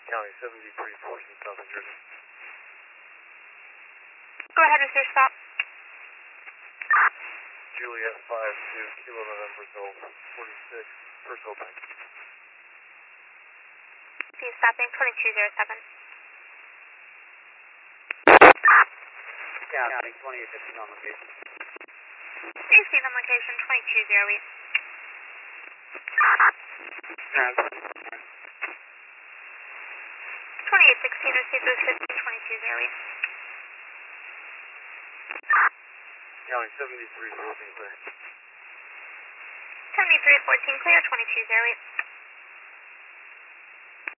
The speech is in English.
County 7314 South New Jersey. Go ahead with your stop. Juliet 52, Kilo November Golf 46, first opening. See stopping 2207. County 2815 on location. Receive on location 2208. Transfer. 2816 received with 2208. County 7314 clear. 7314 clear 2208.